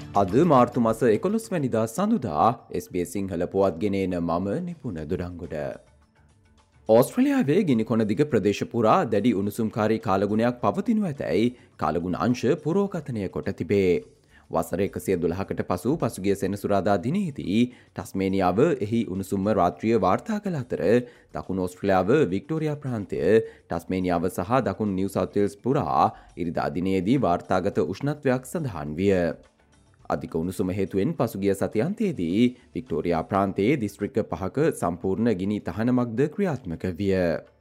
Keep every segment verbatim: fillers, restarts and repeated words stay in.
අද මාර්තු මස එකොළොස් වැනිදා සඳුදා එස් බී එස් සිංහල පුවත් ගෙනෙන මම නිපුණ දුරංගොඩ. ඕස්ට්‍රේලියාවේ ගිනිකොන දිග ප්‍රදේශ පුරා දැඩි උණුසුම්කාරී කාලගුණයක් පවතිනු ඇතැයි කාලගුණ අංශ පුරෝකථනය කොට තිබේ. වසර එකසිය දොළහකට පසු පසුගිය සෙනසුරාදා දිනේදී ටස්මේනියාව එහි උණුසුම්ම රාත්‍රිය වාර්තා කළ අතර දකුණු ඕස්ට්‍රේලියාව වික්ටෝරියා ප්‍රාන්තය ටස්මේනියාව සහ දකුණු නිව් සවුත් වේල්ස් පුරා ඉරිදා දිනේදී වාර්තාගත උෂ්ණත්වයක් සඳහන් විය. අධික උණුසුම හේතුවෙන් පසුගිය සතියන්තයේදී වික්ටෝරියා ප්‍රාන්තයේ දිස්ත්‍රික්ක පහක සම්පූර්ණ ගිනි තහනමක්ද ක්‍රියාත්මක විය.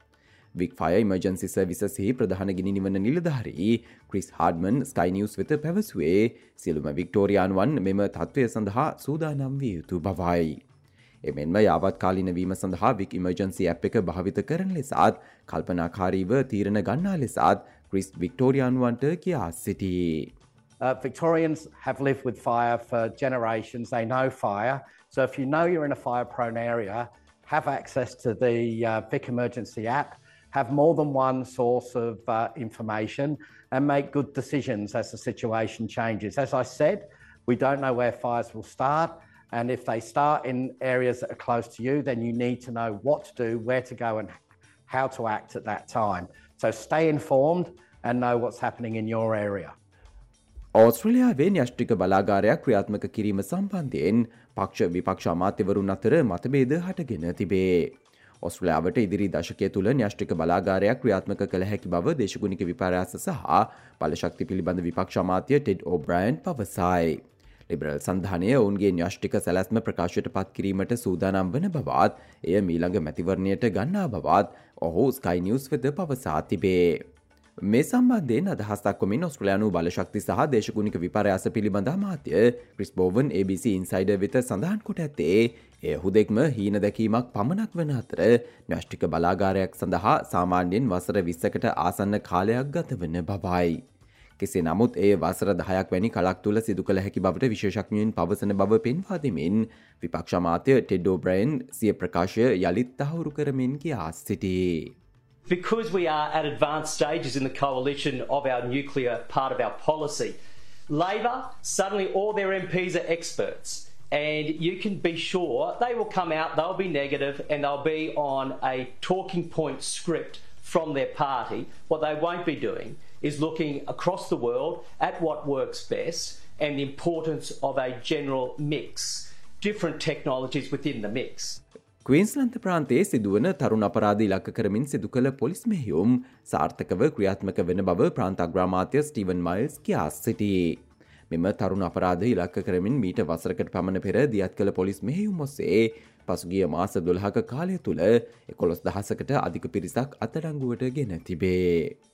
වික් ෆයර් ඉමර්ජන්සි සර්විසස්හි ප්‍රධාන ගිනි නිවන නිලධාරී ක්‍රිස් හාඩ්මන් ස්කයි නිවුස් වෙත පැවසුවේ සියලුම වික්ටෝරියානුවන් මෙම තත්ත්වය සඳහා සූදානම් විය යුතු බවයි. එමෙන්ම යාවත්කාලීන වීම සඳහා වික් ඉමර්ජන්සි ඇප් එක භාවිත කරන ලෙසත් කල්පනාකාරීව තීරණ ගන්නා ලෙසත් ක්‍රිස් වික්ටෝරියානුවන්ට කියා සිටී. Uh, Victorians have lived with fire for generations. They know fire. So if you know you're in a fire-prone area, have access to the uh, Vic Emergency app, have more than one source of uh, information and make good decisions as the situation changes. As I said, we don't know where fires will start. And if they start in areas that are close to you, then you need to know what to do, where to go and how to act at that time. So stay informed and know what's happening in your area. ඕස්ට්‍රේලියාවේ න්‍යෂ්ටික බලාගාරයක් ක්‍රියාත්මක කිරීම සම්බන්ධයෙන් පක්ෂ විපක්ෂ අමාත්‍යවරුන් අතර මතභේද හටගෙන තිබේ. ඕස්ට්‍රේලියාවට ඉදිරි දශකය තුළ න්‍යෂ්ටික බලාගාරයක් ක්‍රියාත්මක කළ හැකි බව දේශගුණික විපර්යාස සහ බලශක්ති පිළිබඳ විපක්ෂ අමාත්‍ය ටෙඩ් ඕබ්‍රයන් පවසයි. ලිබරල් සන්ධානය ඔවුන්ගේ න්‍යෂ්ටික සැලැස්ම ප්‍රකාශයට පත් කිරීමට සූදානම් වන බවත් එය මීළඟ මැතිවරණයට ගන්නා බවත් ඔහු ස්කයි නිවුස් වෙත පවසා තිබේ. මේ සම්බන්ධයෙන් අදහස් දක්වමින් ඔස්ට්‍රේලියානු බලශක්ති සහ දේශගුණික විපර්යාස පිළිබඳ අමාත්‍ය ක්‍රිස් බෝවන් ඒ බී සී ඉන්සයිඩර් වෙත සඳහන් කොට ඇත්තේ එය හුදෙක්ම හීන දැකීමක් පමණක් වන අතර න්‍යෂ්ටික බලාගාරයක් සඳහා සාමාන්‍යයෙන් වසර විස්සකට ආසන්න කාලයක් ගත වන බවයි. කෙසේ නමුත් එය වසර දහයක් වැනි කලක් තුළ සිදු කළ හැකි බවට විශේෂඥයින් පවසන බව පෙන්වා දෙමින් විපක්ෂ අමාත්‍ය ටෙඩ් ඕබ්‍රයන් සිය ප්‍රකාශය යළිත් තහවුරු කරමින් කියා සිටී. Because we are at advanced stages in the coalition of our nuclear part of our policy, Labor, suddenly all their M Ps are experts, and you can be sure they will come out, they'll be negative, and they'll be on a talking point script from their party. What they won't be doing is looking across the world at what works best and the importance of a general mix, different technologies within the mix. ක්වීන්ස්ලන්ත ප්‍රාන්තයේ සිදුවන තරුණ අපරාධ ඉලක්ක කරමින් සිදු කළ police මෙහෙයුම් සාර්ථකව ක්‍රියාත්මක වන බව ප්‍රාන්ත අග්‍රාමාත්‍ය ස්ටීවන් මයිල්ස් කියා සිටියේ. මෙම තරුණ අපරාධ ඉලක්ක කරමින් මීට වසරකට පමණ පෙර දියත් කළ පොලිස් මෙහෙයුම් ඔස්සේ පසුගිය මාස දොළහක කාලය තුළ එකොළොස් දහසකට අධික පිරිසක් අත්අඩංගුවට ගෙන තිබේ.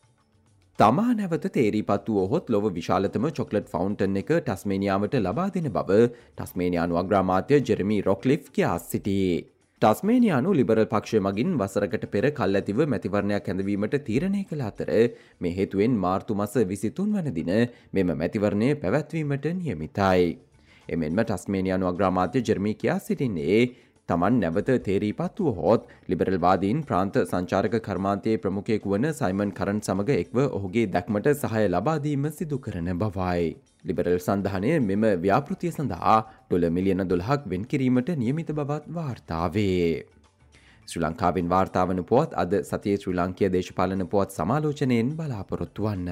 තමා නැවත තේරීපත් වුවහොත් ලොව විශාලතම චොක්ලට් ෆවුන්ටන් එක ටස්මේනියාවට ලබා දෙන බව ටස්මේනියානු අග්‍රාමාත්‍ය ජෙරමි රොක්ලිෆ් කියා සිටියේ. ටස්මේනියානු ලිබරල් පක්ෂය මගින් වසරකට පෙර කල්ඇතිව මැතිවරණයක් හැඳවීමට තීරණය කළ අතර මේ හේතුවෙන් මාර්තු මස විසිතුන් වන දින මෙම මැතිවරණය පැවැත්වීමට නියමිතයි. එමෙන්ම ටස්මේනියානු අග්‍රාමාත්‍ය ජෙරමි කියා සිටින්නේ තමන් නැවත තේරීපත් වුවහොත් ලිබරල්වාදීන් ප්‍රාන්ත සංචාරක කර්මාන්තයේ ප්‍රමුඛයෙකු වන සයිමන් කරන් සමග එක්ව ඔහුගේ දැක්මට සහය ලබා දීම සිදු කරන බවයි. ලිබරල් සන්ධානය මෙම ව්‍යාපෘතිය සඳහා ඩොලර් මිලියන දොළහක් වෙන් කිරීමට නියමිත බවත් වාර්තා වේ. ශ්‍රී ලංකාවෙන් වාර්තා වන පුවත් අද සතියේ ශ්‍රී ලාංකීය දේශපාලන පුවත් සමාලෝචනයෙන් බලාපොරොත්තු වන්න.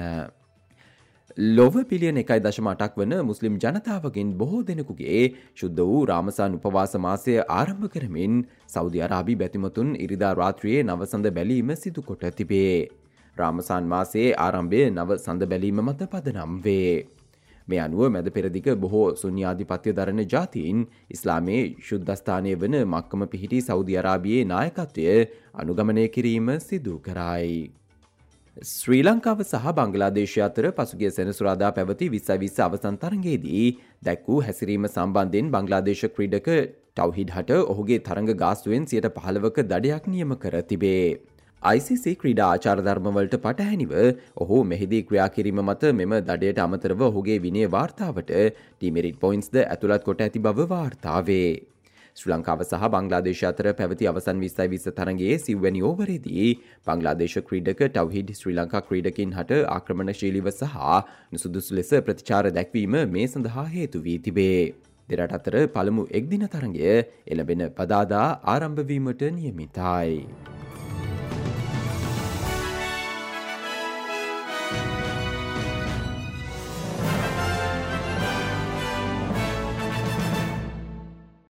ලොව පිලියන එකයි දශම අටක් වන මුස්ලිම් ජනතාවගෙන් බොහෝ දෙනෙකුගේ ශුද්ධ වූ රාමසාන් උපවාස මාසය ආරම්භ කරමින් සෞදි අරාබි බැතිමතුන් ඉරිදා රාත්‍රියේ නවසඳ බැලීම සිදු කොට තිබේ. රාමසාන් මාසයේ ආරම්භය නව සඳ බැලීම මත පදනම් වේ. මේ අනුව මැද පෙරදිග බොහෝ සුන්නියාධිපත්‍ය දරන ජාතීන් ඉස්ලාමයේ ශුද්ධස්ථානය වන මක්කම පිහිටි සෞදි අරාබියේ නායකත්වය අනුගමනය කිරීම සිදු කරයි. ශ්‍රී ලංකාව සහ බංගලාදේශය අතර පසුගිය සෙනසුරාදා පැවති විස්සයි විස්ස අවසන් තරගයේදී දැක් වූ හැසිරීම සම්බන්ධයෙන් බංගලාදේශ ක්‍රීඩක ටව්හිඩ් හට ඔහුගේ තරඟ ගාස්තුවෙන් සියයට පහළවක දඩයක් නියම කර තිබේ. I C C ක්‍රීඩා ආචාර ධර්මවලට පටහැනිව ඔහු මෙහිදී ක්‍රියා කිරීම මත මෙම දඩයට අමතරව ඔහුගේ විනය වාර්තාවට ඩීමෙරිට් පොයින්ට්ස්ද ඇතුළත් කොට ඇති බව වාර්තා වේ. ශ්‍රී ලංකාව සහ බංග්ලාදේශ අතර පැවති අවසන් විස්සයි විස්ස තරගයේ සිව්වැනි ඕවරේදී බංග්ලාදේශ ක්‍රීඩක ටව්හිඩ් ශ්‍රී ලංකා ක්‍රීඩකින් හට ආක්‍රමණශීලීව සහ නුසුදුසු ලෙස ප්‍රතිචාර දැක්වීම මේ සඳහා හේතු වී තිබේ. දෙරට අතර පළමු එක්දින තරගය එළඹෙන බදාදා ආරම්භ වීමට නියමිතයි.